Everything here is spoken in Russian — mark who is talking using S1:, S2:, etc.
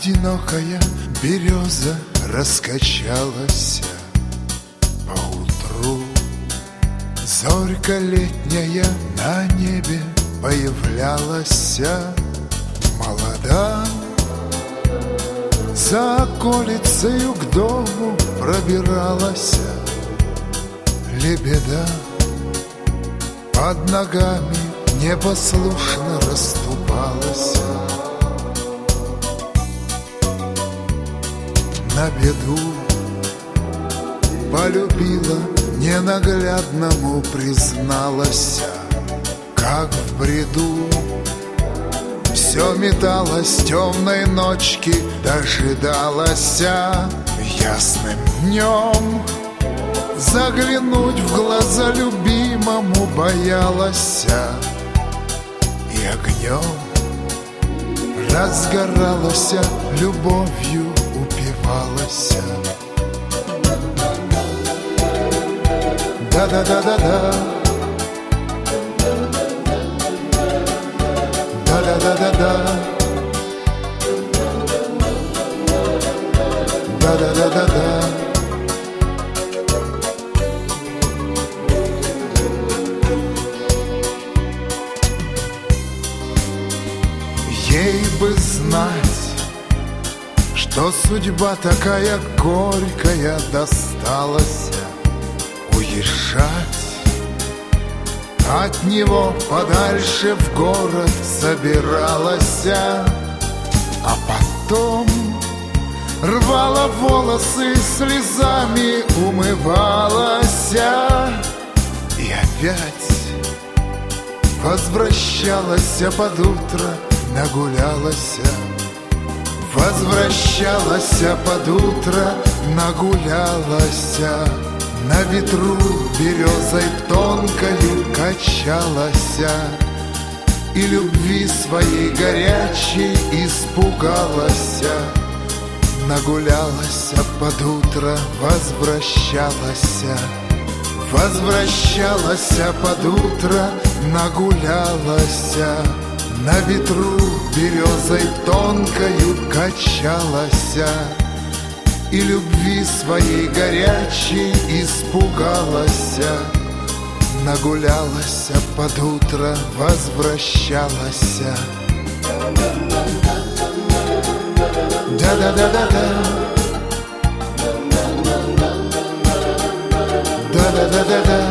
S1: Одинокая береза раскачалась поутру. Зорька летняя на небе появлялась молода. За околицею к дому пробиралась лебеда. Под ногами непослушно расступалась. На беду полюбила, ненаглядному призналась, как в бреду. Все металось темной ночки, дожидалась ясным днем. Заглянуть в глаза любимому боялась, и огнем разгоралась, любовью упивалась. Да-да-да-да-да, да-да-да-да-да, да-да-да-да-да. Ей бы знать, что судьба такая горькая досталась. Уезжать от него подальше в город собиралась, а потом рвала волосы, слезами умывалась и опять возвращалась под утро, нагулялась. Возвращалась под утро, нагулялась. На ветру березой тонкою качалась, и любви своей горячей испугалась. Нагулялась под утро, возвращалась. Возвращалась под утро, нагулялась. На ветру березой тонкою качалась, и любви своей горячей испугалась. Нагулялась под утро, возвращалась. Да-да-да-да-да, да-да-да-да-да.